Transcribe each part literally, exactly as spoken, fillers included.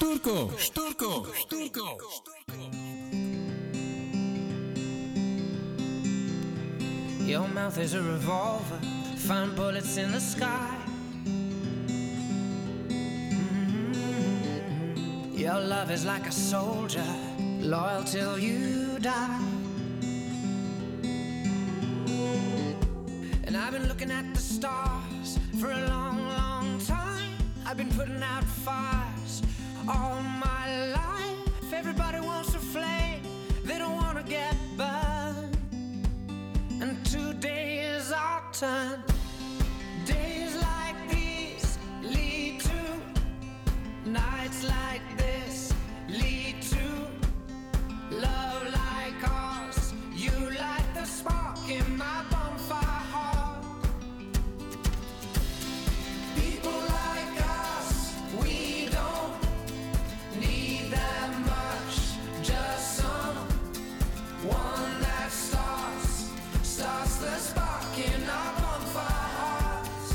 Štúrko, Štúrko, Štúrko. Your mouth is a revolver, find bullets in the sky. Mm-hmm. Your love is like a soldier, loyal till you die. And I've been looking at the stars for a long, long time. I've been putting out fires all my life. Everybody wants a flame, they don't want to get burned. And today is our turn. Days like these lead to nights like this, lead to love like ours. You light the spark in my bonfire heart. People like us, we don't need that much, just someone that starts starts the spark in our bonfire hearts.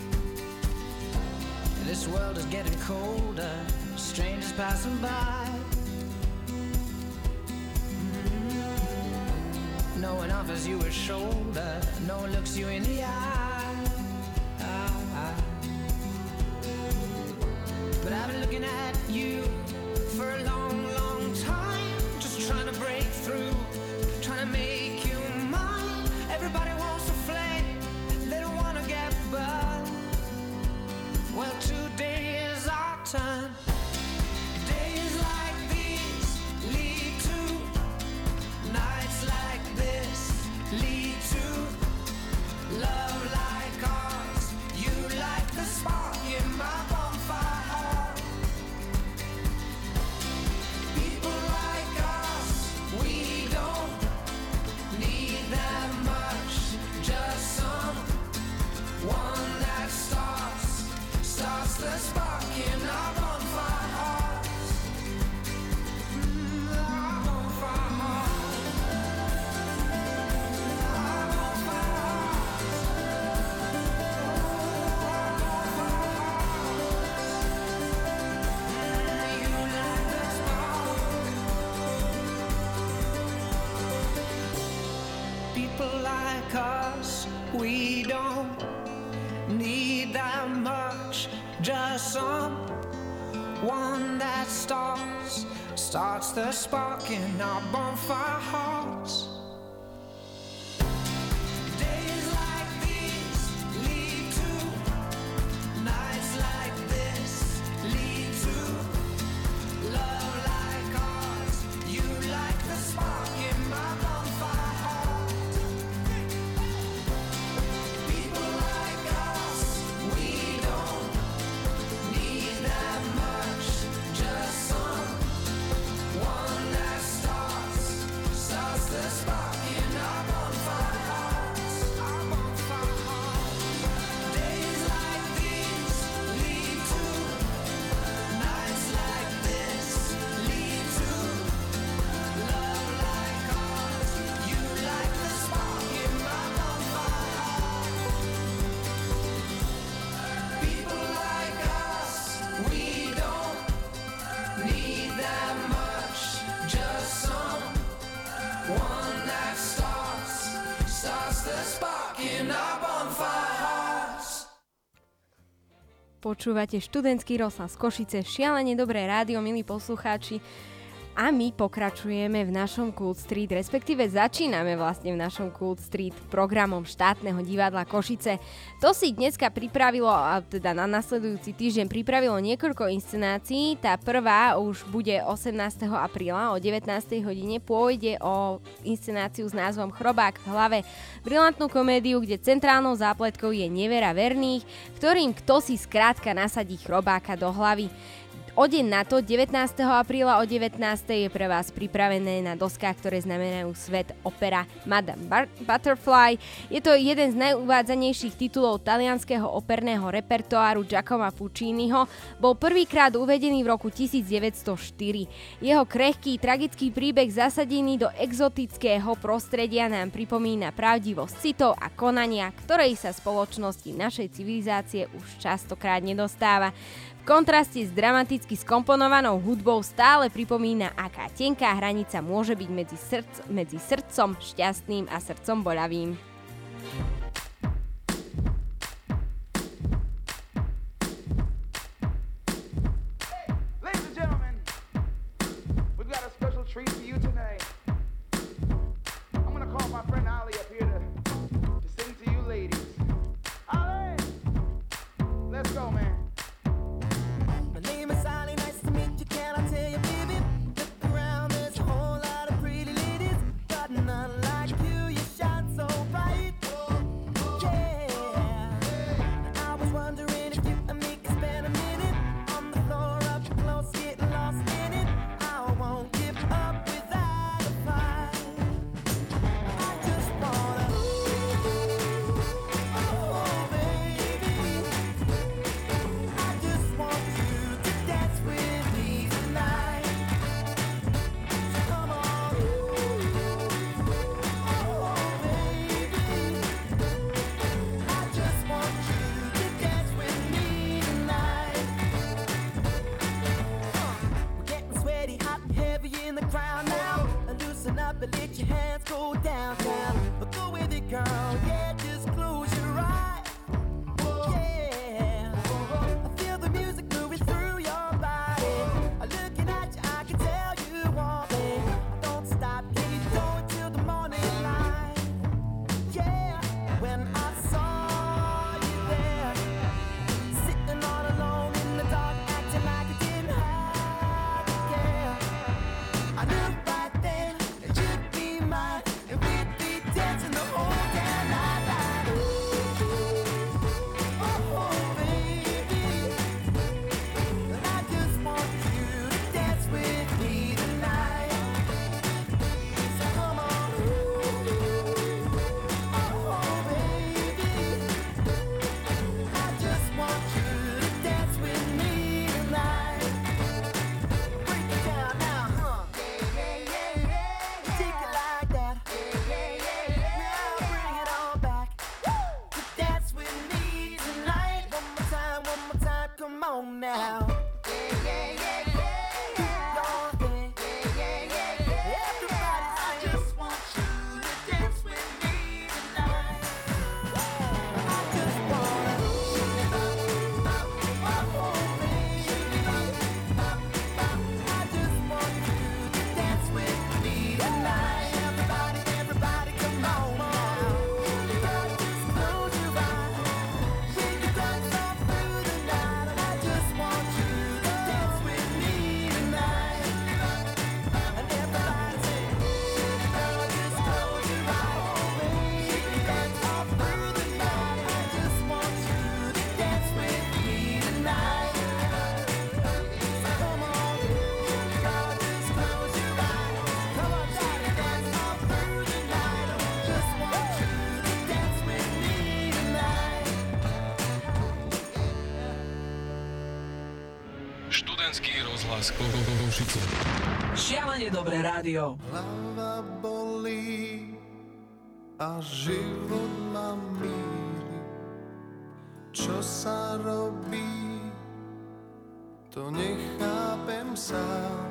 This world is getting colder, strangers passing by. Mm-hmm. No one offers you a shoulder, no one looks you in the eye. But I've been looking at you for a long, long time, just trying to break through, trying to make you mine. Everybody wants a flame, they don't want to get burned. Well, today is our turn. Days like these lead to nights like this, lead to love like ours. You light the spark in my bonfire heart. People like us, we don't need that much, just someone that starts starts the spark in our bonfire hearts. Mm, our bonfire hearts. Our bonfire hearts. Mm, you light the spark. People like us, we don't need that much, just someone that starts starts the spark in our bonfire hearts. Days like these lead to nights like this, lead to love like ours. You like the spark in my bonfire heart. People like us, we don't need that much, just someone that starts starts the spark in our bonfire hearts. Our bonfire hearts. Days like these lead to nights like this, lead to love like ours. You like the spark in my bonfire heart. People like us, we don't need that much, just someone that starts starts the spark in our bonfire hearts. Počúvate študentský rozhlas Košice, šialene dobré rádio, milí poslucháči. A my pokračujeme v našom Kult Street, respektíve začíname vlastne v našom Kult Street programom štátneho divadla Košice. To si dneska pripravilo, a teda na nasledujúci týždeň pripravilo niekoľko inscenácií. Tá prvá už bude osemnásteho apríla o devätnástej hodine. Pôjde o inscenáciu s názvom Chrobák v hlave. Brilantnú komédiu, kde centrálnou zápletkou je nevera verných, ktorým kto si skrátka nasadí chrobáka do hlavy. O deň na to, devätnásteho apríla o devätnástej je pre vás pripravené na doskách, ktoré znamenajú svet opera Madame Bar- Butterfly. Je to jeden z najuvádzanejších titulov talianskeho operného repertoáru Giacoma Pucciniho. Bol prvýkrát uvedený v roku devätnásťstoštyri. Jeho krehký, tragický príbeh zasadený do exotického prostredia nám pripomína pravdivosť citov a konania, ktorej sa spoločnosti našej civilizácie už častokrát nedostáva. V kontraste s dramaticky skomponovanou hudbou stále pripomína, aká tenká hranica môže byť medzi, srdc- medzi srdcom šťastným a srdcom boľavým. Treat for you tonight. I'm gonna call my friend Ali up here to, to sing to you ladies. Ali! Let's go, man. My name is Ali, nice to meet you, can I tell you, baby? Look around, there's a whole lot of pretty ladies, but none like you, you shine so bright. Yeah, I was wondering if you and me could spend a minute on the floor up close, getting lost in it. I won't give up without a fight. I just wanna, oh baby, I just want you to dance with me tonight. So come on, oh baby, I just want you to dance with me tonight. We're getting sweaty, hot and heavy in the crowd now. Loosen up and let your hands go down, down. Go with it, girl, yeah, just close your eyes. Yeah, I feel the music moving through your body. Looking at you, I can tell you want me. Don't stop, keep going till the morning light. Yeah, when I saw you there, sitting all alone in the dark, acting like you didn't have to care. I knew right then that you'd be mine, and we'd be dancing the whole damn night like, oh baby, and I just want you to dance with me tonight. So come on, oh baby, I just want you to dance with me tonight. Break it down now, huh? Take it like that. Now bring it all back. To dance with me tonight. One more time, one more time, come on now. Do your thing. Everybody, I just want you to dance with me tonight. I just wanna, oh baby, I just want you to dance with me tonight. Everybody, everybody, come on now. Just close your eyes. We can dance all through the night. And I just want you to dance with me tonight. And everybody say, girl, just close your eyes. We can dance all through the night. I just want you to dance with me tonight. So come on, girl, just close your eyes. Come on, try to dance all through the night. I just want you to dance with me tonight. Študentský rozhlas Košice. Šialene dobré rádio. Hlava bolí a život ma míli. Čo sa robí, to nechápem sám.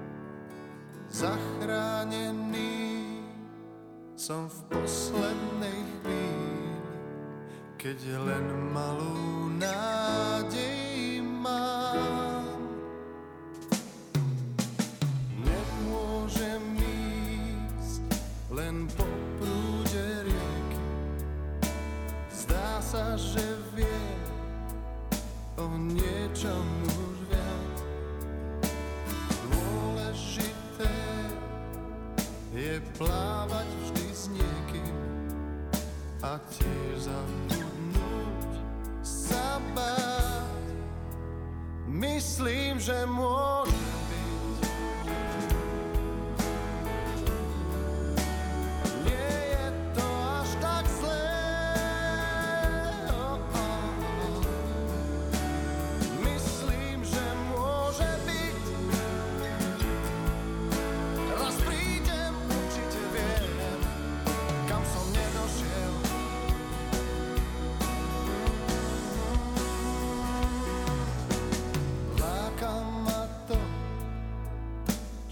Zachránený som v poslednej chvíli, keď len malú nádej mám. Nemôžem ísť len po prúde rieky. Zdá sa, že viem o niečom už viac. Dôležité je plávať vždy s niekým a tiež zabudnúť sa báť. Myslím, že môže byť. Nie je to až tak zlé. Oh, oh. Myslím, že môže byť. Raz prídem, určite viem, kam som nedošiel.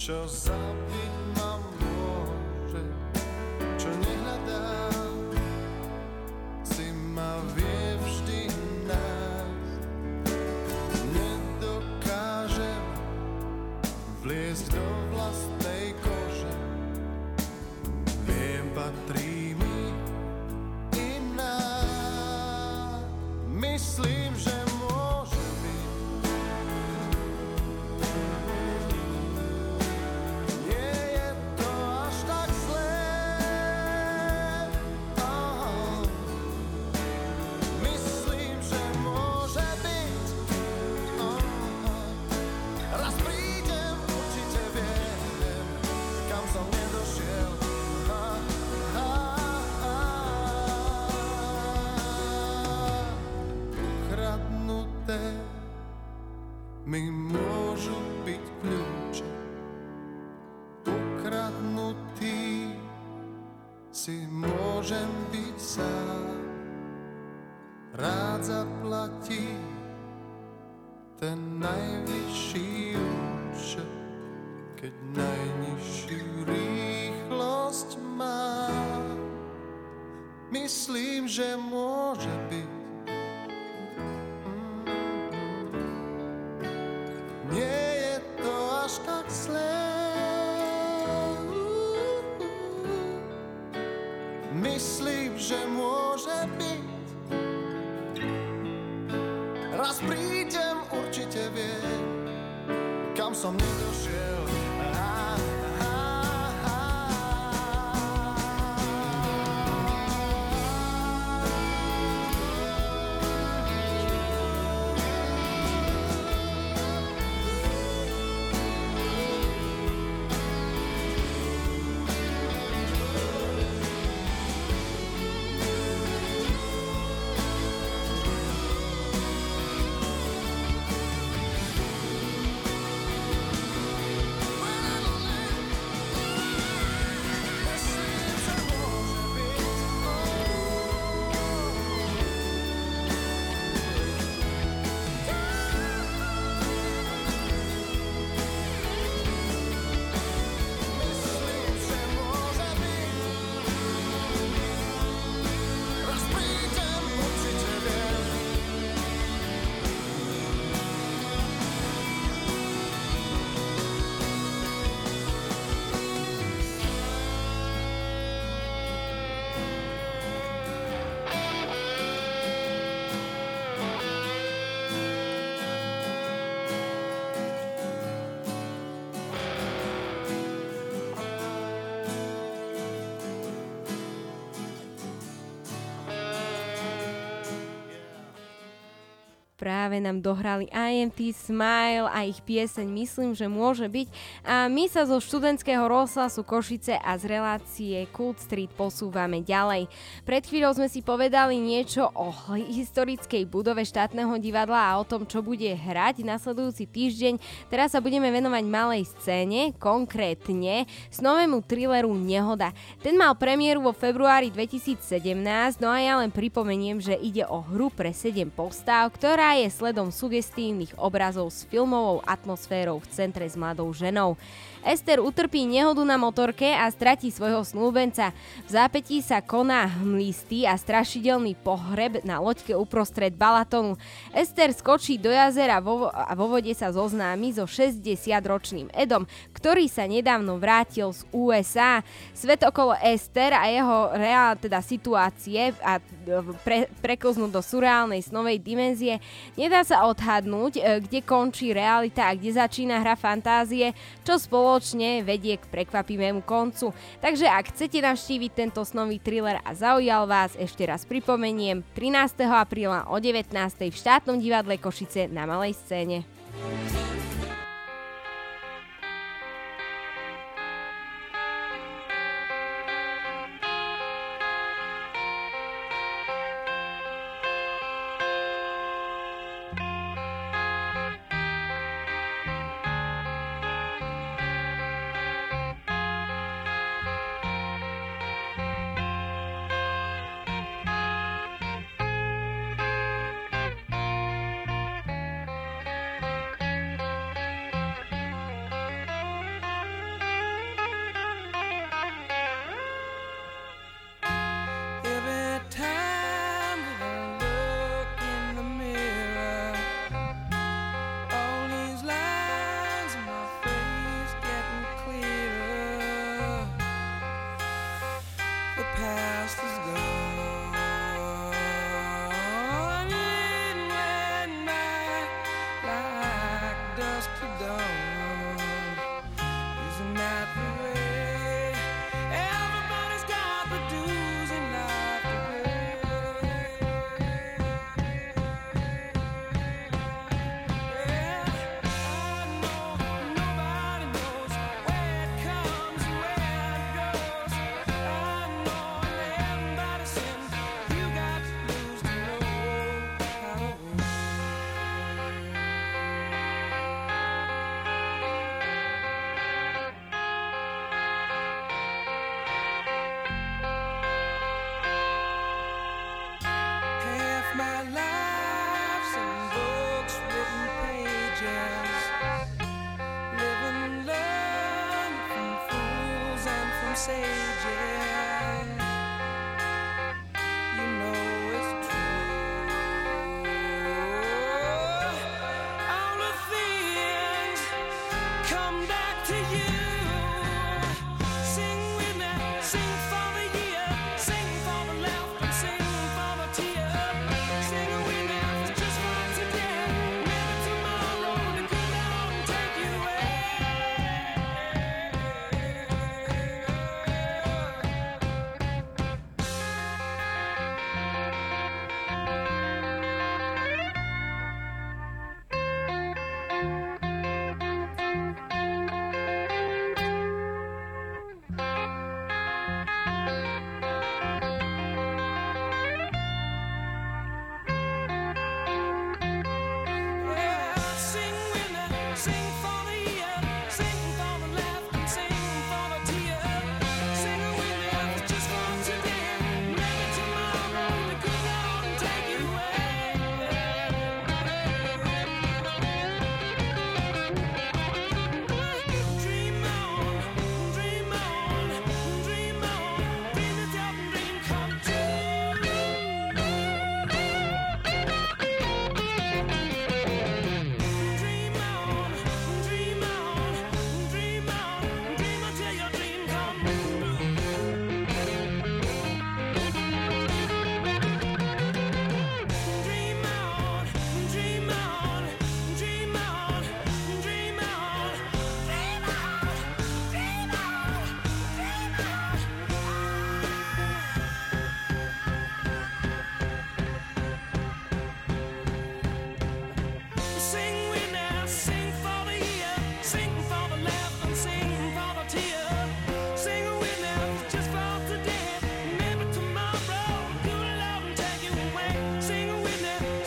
čo zabiť ma môže, čo nehľadám, si ma vie vždy nájsť. Nedokážem vliesť do vlastnej kože, viem, patrí mi iná. Myslím, že môže byť. Nie je to až tak zlé. Oh. Myslím, že môže byť. Oh. Raz prídem, určite viem, kam som nedošiel. Ah, ah, ah. Ukradnuté mi môžu byť kľúče. Ukradnutý si môžem byť sám. Rád zaplatí ten najvyšší účet, keď najnižšiu rýchlosť má. Myslím, že môže byť. Nie je to až tak zlé. Myslím, že môže byť. Raz prídem, určite viem, kam som nedošiel. Ah, ah, ah. Práve nám dohrali í em té Smile a ich pieseň Myslím, že môže byť. A my sa zo študentského rozhlasu Košice a z relácie Kult Street posúvame ďalej. Pred chvíľou sme si povedali niečo o historickej budove štátneho divadla a o tom, čo bude hrať nasledujúci týždeň. Teraz sa budeme venovať malej scéne, konkrétne s novému thrilleru Nehoda. Ten mal premiéru vo februári dvetisícsedemnásť, no a ja len pripomeniem, že ide o hru pre sedem postáv, ktorá je sledom sugestívnych obrazov s filmovou atmosférou v centre s mladou ženou. Ester utrpí nehodu na motorke a stratí svojho snúbenca. V zápätí sa koná hmlistý a strašidelný pohreb na loďke uprostred Balatonu. Ester skočí do jazera vo, a vo vode sa zoznámi so šesťdesiatročným Edom, ktorý sa nedávno vrátil z ú es á. Svet okolo Ester a jeho reál, teda situácie a pre, preklznúť do surreálnej snovej dimenzie. Nedá sa odhadnúť, kde končí realita a kde začína hra fantázie, čo spolo spoločne vedie k prekvapivému koncu. Takže ak chcete navštíviť tento snový thriller a zaujal vás, ešte raz pripomeniem, trinásteho apríla o devätnástej v štátnom divadle Košice na malej scéne.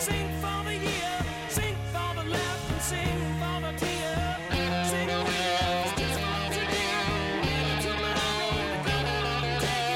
Sing for the year, sing for the love, and sing for the tear. Sing away, it's just for today. Maybe tomorrow to come along and take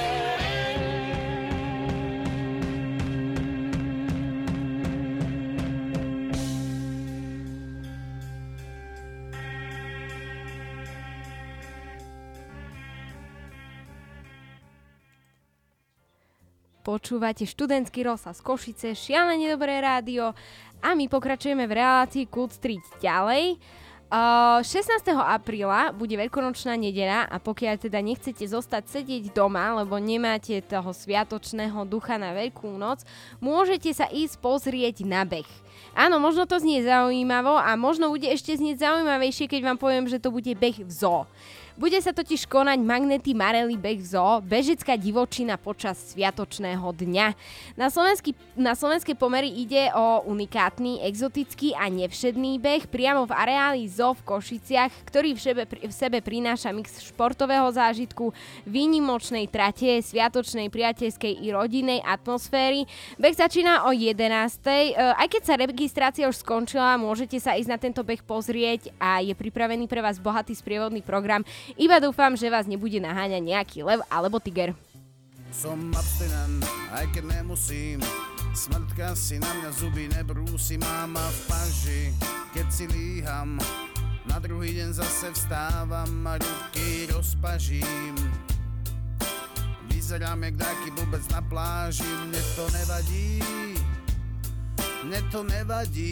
Počúvate študentský rozhlas Košice, šialene dobré rádio a my pokračujeme v relácii Kult Street ďalej. Uh, šestnásteho apríla bude veľkonočná nedeľa a pokiaľ teda nechcete zostať sedieť doma, lebo nemáte toho sviatočného ducha na Veľkú noc, môžete sa ísť pozrieť na beh. Áno, možno to znie zaujímavo a možno bude ešte znieť zaujímavejšie, keď vám poviem, že to bude beh v zoo. Bude sa totiž konať Magnety Marely beh v zoo, bežecká divočina počas sviatočného dňa. Na, slovenský, na slovenské pomery ide o unikátny, exotický a nevšedný beh priamo v areáli zoo v Košiciach, ktorý v sebe, v sebe prináša mix športového zážitku, výnimočnej trate, sviatočnej, priateľskej i rodinnej atmosféry. Beh začína o jedenástej. Aj keď sa registrácia už skončila, môžete sa ísť na tento beh pozrieť a je pripravený pre vás bohatý sprievodný program. Iba dúfam, že vás nebude naháňať nejaký lev alebo tiger. Som abstinent, aj keď nemusím. Smrtka si na mňa zuby nebrúsi. Máma v paži, keď si líham. Na druhý deň zase vstávam a ruky rozpažím. Vyzerám jak taký blbec na pláži. Mne to nevadí, mne to nevadí.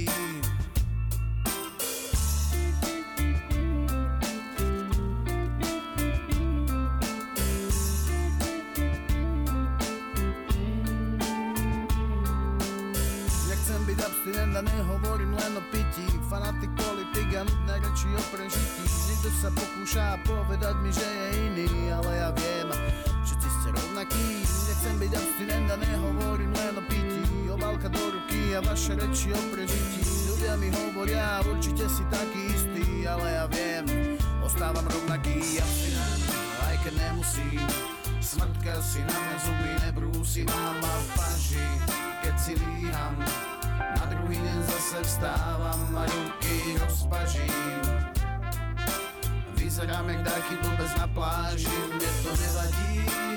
Abstinent a nehovorím len o pití. Fanatik, politik a nudné reči o prežití. Niekto sa pokúša povedať mi, že je iný, ale ja viem, všetci ste rovnakí. Nechcem byť abstinent a nehovorím len o pití. Obálka do ruky a vaše reči o prežití. Ľudia mi hovoria, určite si taký istý, ale ja viem, ostávam rovnaký. Abstinent, aj keď nemusím. Smrtka si na mňa zuby nebrúsi. Máma v paži, keď si líham. Na druhý deň zase vstávam a ruky rozpažím. Vyzerám jak taký blbec na pláži. Mne to nevadí,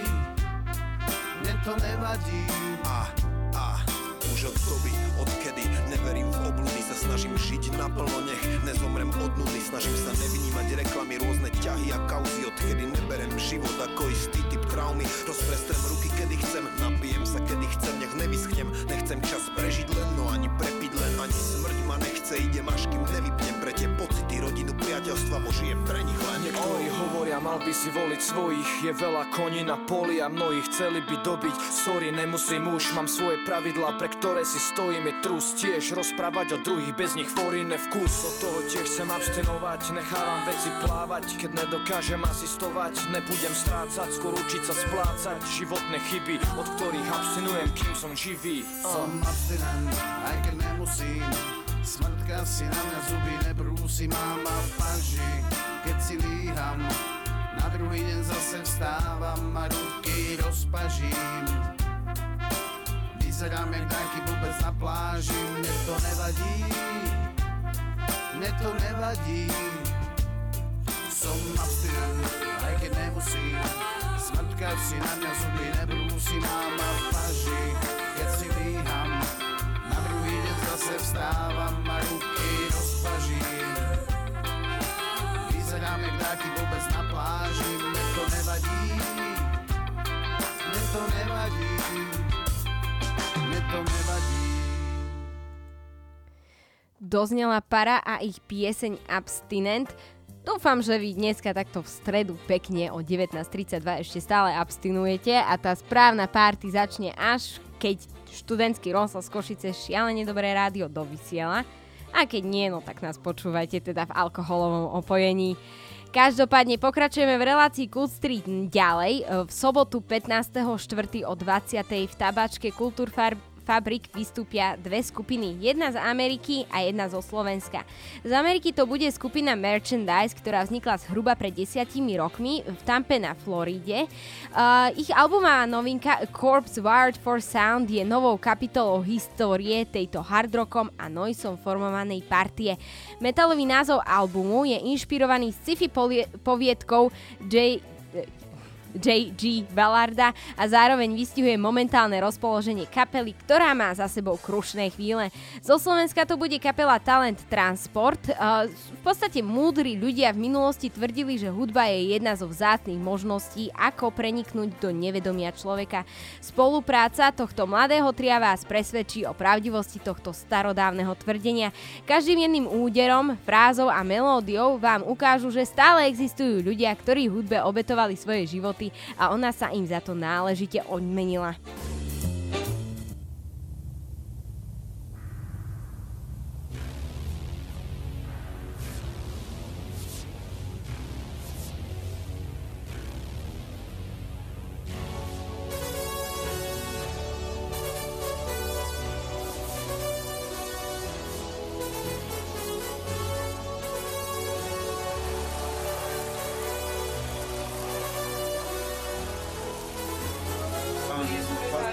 mne to nevadí. A, a, už od doby, odkedy neverím v obludy, sa snažím žiť naplno, nech nezomrem od nudy. Snažím sa nevnímať reklamy, rôzne ťahy a kauzy, odkedy neberem život ako istý typ traumy. Rozprestrem ruky, kedy chcem, napijem sa, kedy chcem, nech nevyschnem. Nechcem čas prežiť len, no ani prepiť len, ani smrť ma nechce. Idem až kým nevypnem pre tie pocity, rodinu, priateľstva, požijem pre nich len. Niektorí oh. hovoria, mal by si voliť svojich. Je veľa koní na poli a mnohí chceli by dobiť. Sorry, nemusím už, mám svoje pravidlá, pre ktoré si stojím. Je trus tiež rozprávať o druhých, bez nich foríne vkus. Od toho tiež chcem abstinovať, nechávam veci plávať. Keď nedokážem asistovať, nebudem strácať, skôr učiť sa splácať životné chyby, od ktorých abstinujem, kým som živý. uh. Som abstinent, aj keď nemusím. Smrtka si na mňa zuby nebrúsi. Máma v paži, keď si líham. Na druhý deň zase vstávam a ruky rozpažím. Vyzerám jak taký blbec na pláži. Mne to nevadí, mne to nevadí. Som abstinent, aj keď nemusím. Smrtka si na mňa zuby nebrúsi. Máma v paži, keď si líham. Na druhý deň zase vstávam a ruky rozpažím. Vyzerám jak taký blbec na pláži. Mne to nevadí, mne to nevadí, mne to nevadí. Doznela Para a ich pieseň Abstinent. Dúfam, že vy dneska takto v stredu pekne o devätnásť tridsaťdva ešte stále abstinujete a tá správna party začne až keď študentský rozhlas Košice šialene dobré rádio dovysiela. A keď nie, no tak nás počúvajte teda v alkoholovom opojení. Každopádne pokračujeme v relácii Kult Street ďalej. V sobotu pätnásteho štvrtého o dvadsiatej v tabačke Kultúrfarm Fabrik vystúpia dve skupiny. Jedna z Ameriky a jedna zo Slovenska. Z Ameriky to bude skupina Merchandise, ktorá vznikla zhruba pred desiatimi rokmi v Tampe na Floride. Uh, ich albumová novinka A Corpse Wired for Sound je novou kapitolou histórie tejto hardrockom a noisom formovanej partie. Metalový názov albumu je inšpirovaný sci-fi poviedkou J... J G. Ballarda a zároveň vystihuje momentálne rozpoloženie kapely, ktorá má za sebou krušné chvíle. Zo Slovenska to bude kapela Talent Transport. V podstate múdri ľudia v minulosti tvrdili, že hudba je jedna zo vzácnych možností, ako preniknúť do nevedomia človeka. Spolupráca tohto mladého tria vás presvedčí o pravdivosti tohto starodávneho tvrdenia. Každým jedným úderom, frázou a melódiou vám ukážu, že stále existujú ľudia, ktorí hudbe obetovali svoje životy a ona sa im za to náležite odmenila. Pán Jezus,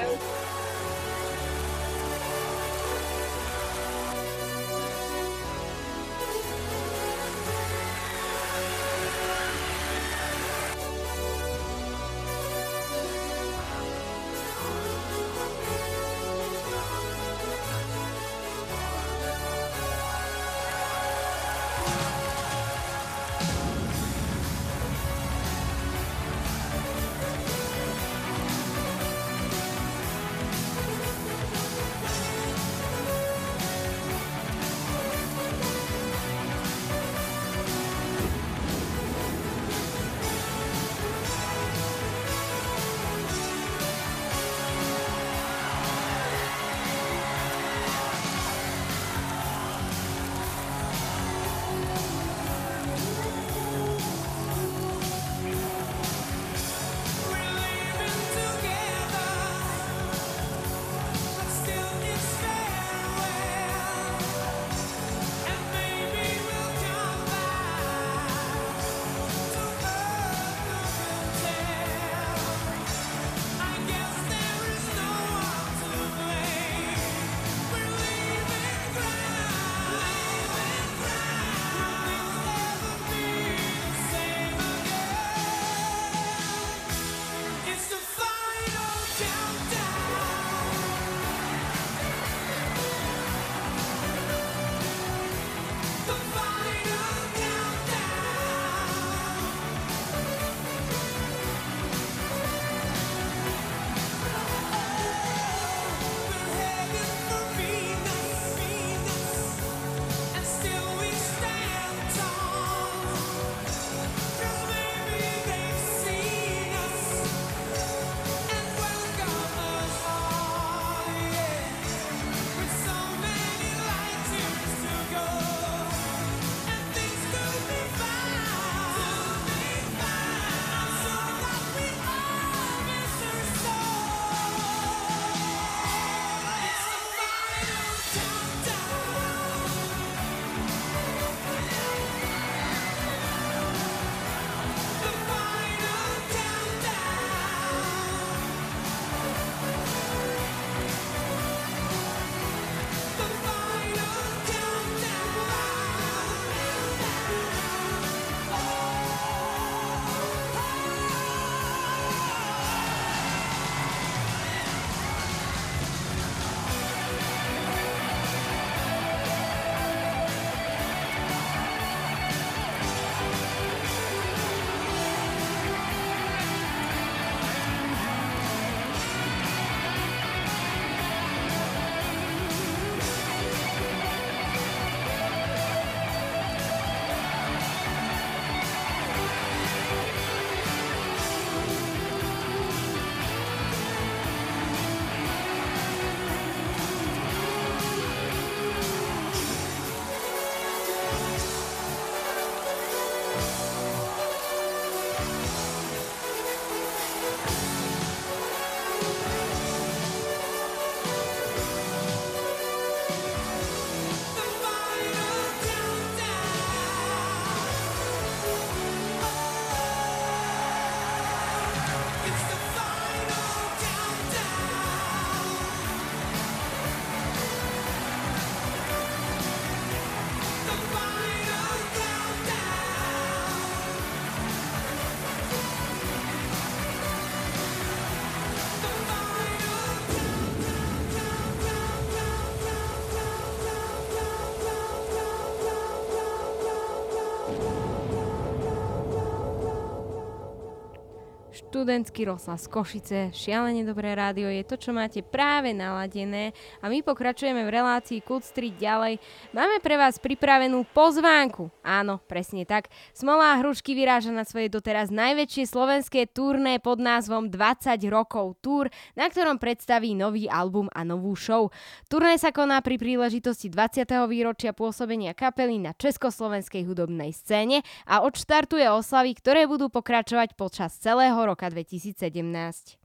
Študentský rozhlas Košice, šialene dobré rádio je to, čo máte práve naladené a my pokračujeme v relácii Kult Street ďalej. Máme pre vás pripravenú pozvánku. Áno, presne tak. Smolá Hrušky vyráža na svoje doteraz najväčšie slovenské turné pod názvom dvadsať rokov Tour, na ktorom predstaví nový album a novú show. Turné sa koná pri príležitosti dvadsiateho výročia pôsobenia kapely na československej hudobnej scéne a odštartuje oslavy, ktoré budú pokračovať počas celého roka dvetisícsedemnásť.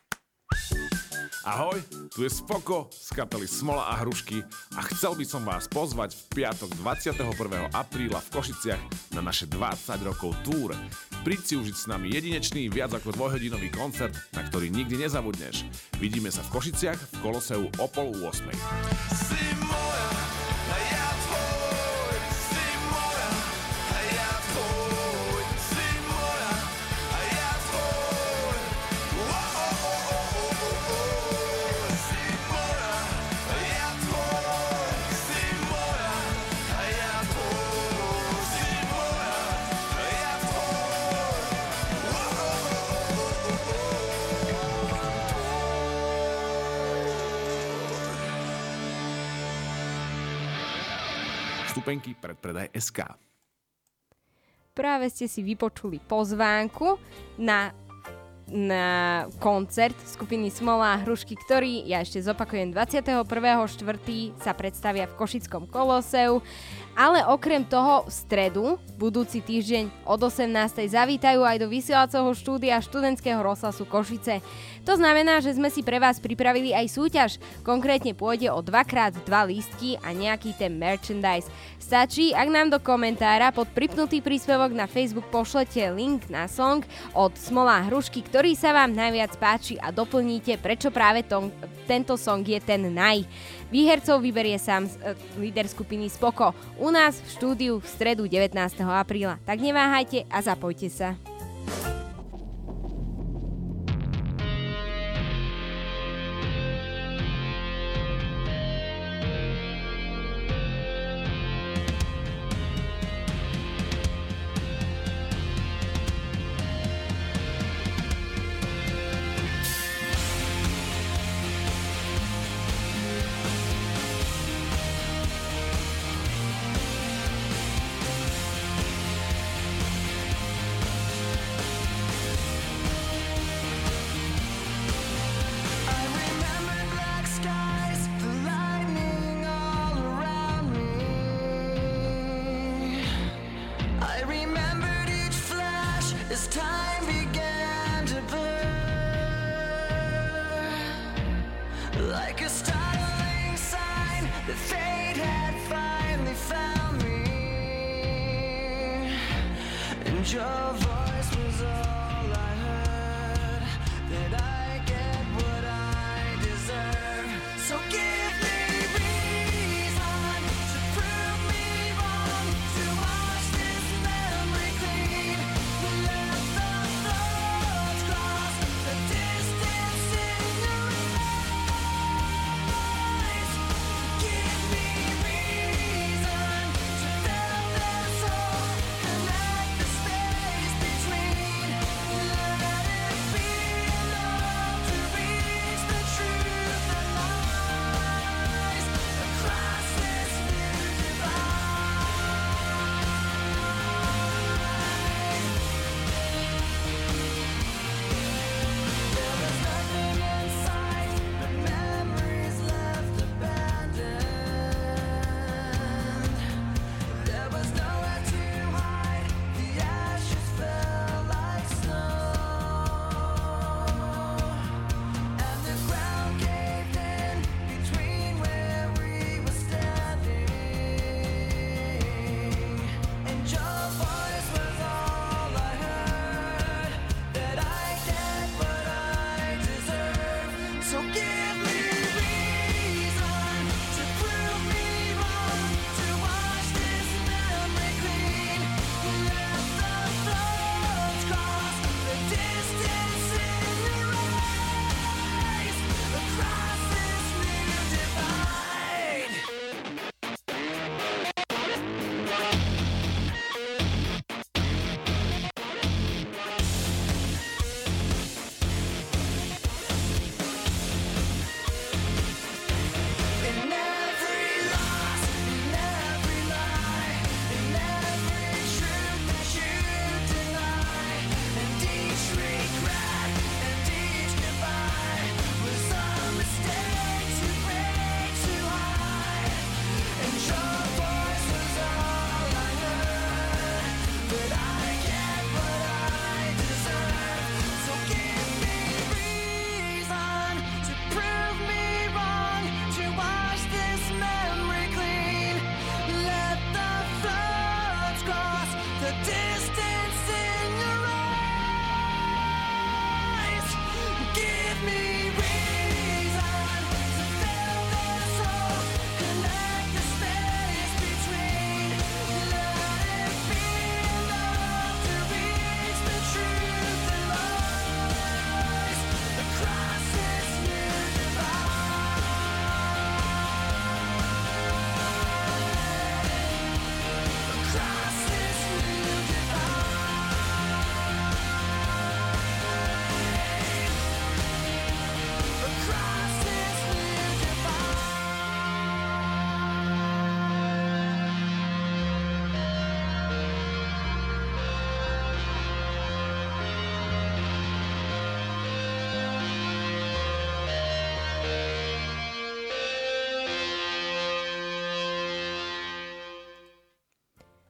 Ahoj, tu je Spoko z kapely Smola a Hrušky a chcel by som vás pozvať v piatok dvadsiateho prvého apríla v Košiciach na naše dvadsať rokov túr. Príď si užiť s nami jedinečný viac ako dvojhodinový koncert, na ktorý nikdy nezabudneš. Vidíme sa v Košiciach v Koloseu o pol ôsmej. Vstupenky predpredaj bodka es ká. Práve ste si vypočuli pozvánku na, na koncert skupiny Smola a Hrušky, ktorý, ja ešte zopakujem, dvadsiateho prvého štvrtého sa predstavia v Košickom Koloseu. Ale okrem toho v stredu, budúci týždeň od osemnástej zavítajú aj do vysielacieho štúdia študentského rozhlasu Košice. To znamená, že sme si pre vás pripravili aj súťaž. Konkrétne pôjde o dva krát dva lístky a nejaký ten merchandise. Stačí, ak nám do komentára pod pripnutý príspevok na Facebook pošlete link na song od Smola Hrušky, ktorý sa vám najviac páči a doplníte, prečo práve to, tento song je ten naj. Výhercov vyberie sám uh, líder skupiny Spoko u nás v štúdiu v stredu devätnásteho apríla. Tak neváhajte a zapojte sa. Space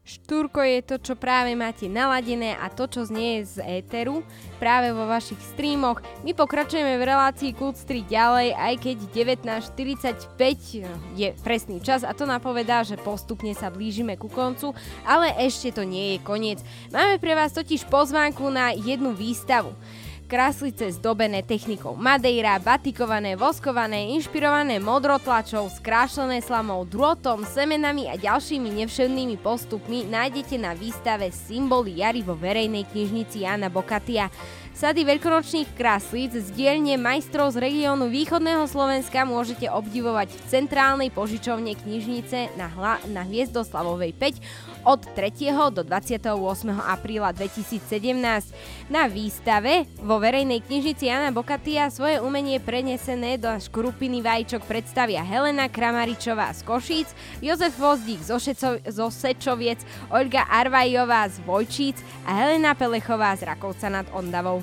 Štúrko je to, čo práve máte naladené a to, čo znie z éteru práve vo vašich streamoch. My pokračujeme v relácii Kult Street ďalej, aj keď devätnásť štyridsaťpäť je presný čas a to napovedá, že postupne sa blížime ku koncu, ale ešte to nie je koniec. Máme pre vás totiž pozvánku na jednu výstavu. Kráslice zdobené technikou Madeira, batikované, voskované, inšpirované modrotlačou, skrášlené slamou, drôtom, semenami a ďalšími nevšednými postupmi nájdete na výstave Symboly jary vo verejnej knižnici Jána Bokatia. Sady veľkonočných kráslíc z dielne majstrov z regiónu východného Slovenska môžete obdivovať v centrálnej požičovne knižnice na, hla- na Hviezdoslavovej päť od tretieho do dvadsiateho ôsmeho apríla dvetisícsedemnásť. Na výstave vo verejnej knižnici Jána Bokatia svoje umenie prenesené do škrupiny vajíčok predstavia Helena Kramaričová z Košíc, Jozef Vozdík zo, Šeco- zo Sečoviec, Olga Arvajová z Vojčíc a Helena Pelechová z Rakovca nad Ondavou.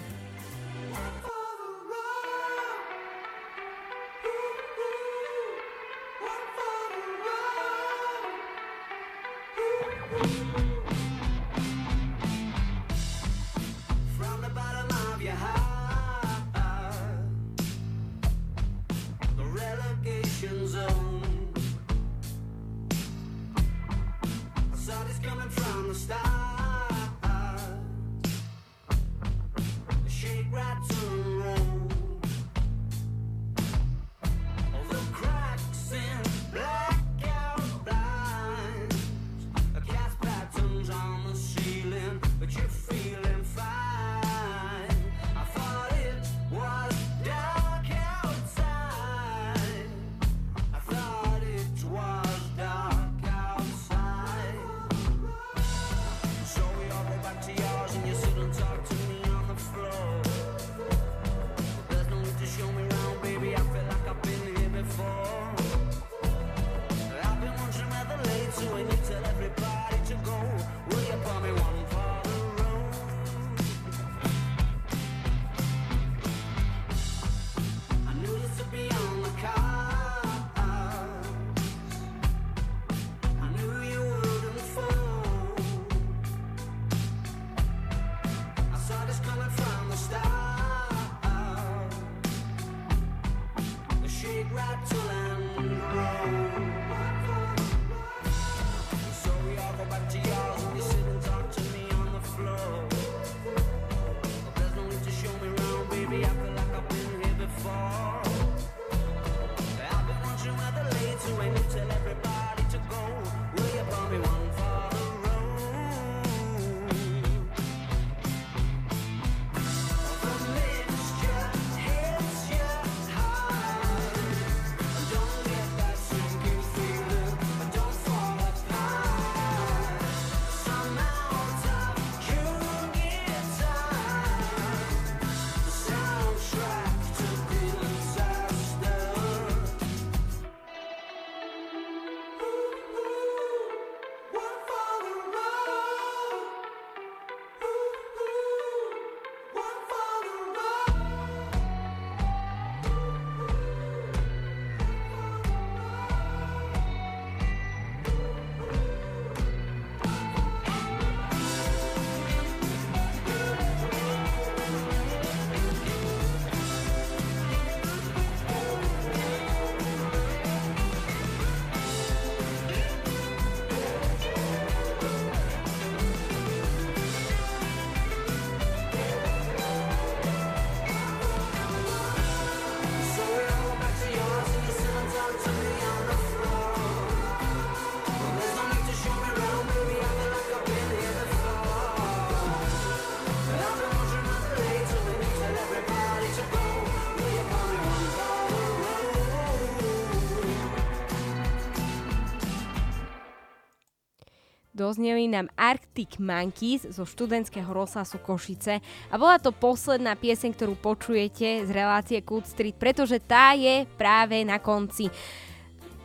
Dozneli nám Arctic Monkeys zo študentského rozhlasu Košice a bola to posledná pieseň, ktorú počujete z relácie Kult Street, pretože tá je práve na konci.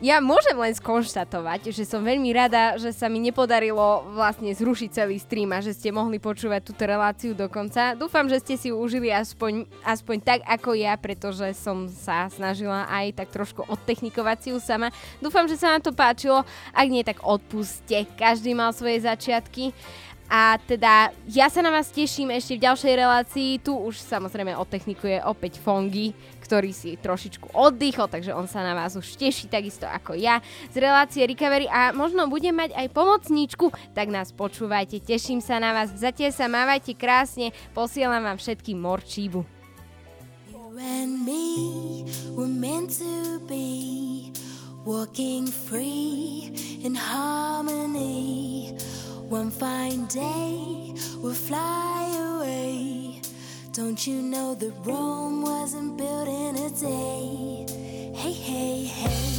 Ja môžem len skonštatovať, že som veľmi rada, že sa mi nepodarilo vlastne zrušiť celý stream a že ste mohli počúvať túto reláciu do konca. Dúfam, že ste si užili aspoň, aspoň tak ako ja, pretože som sa snažila aj tak trošku odtechnikovať si ju sama. Dúfam, že sa vám to páčilo. Ak nie, tak odpuste. Každý mal svoje začiatky. A teda ja sa na vás teším ešte v ďalšej relácii. Tu už samozrejme odtechnikuje opäť Fongy, ktorý si trošičku oddychol, takže on sa na vás už teší takisto ako ja z relácie Recovery a možno budem mať aj pomocníčku, tak nás počúvajte, teším sa na vás. Zatiaľ sa mávajte krásne, posielam vám všetkým morčíbu. You and me were meant to be walking free in harmony. One fine day we'll fly away. Don't you know that Rome wasn't built in a day? Hey, hey, hey.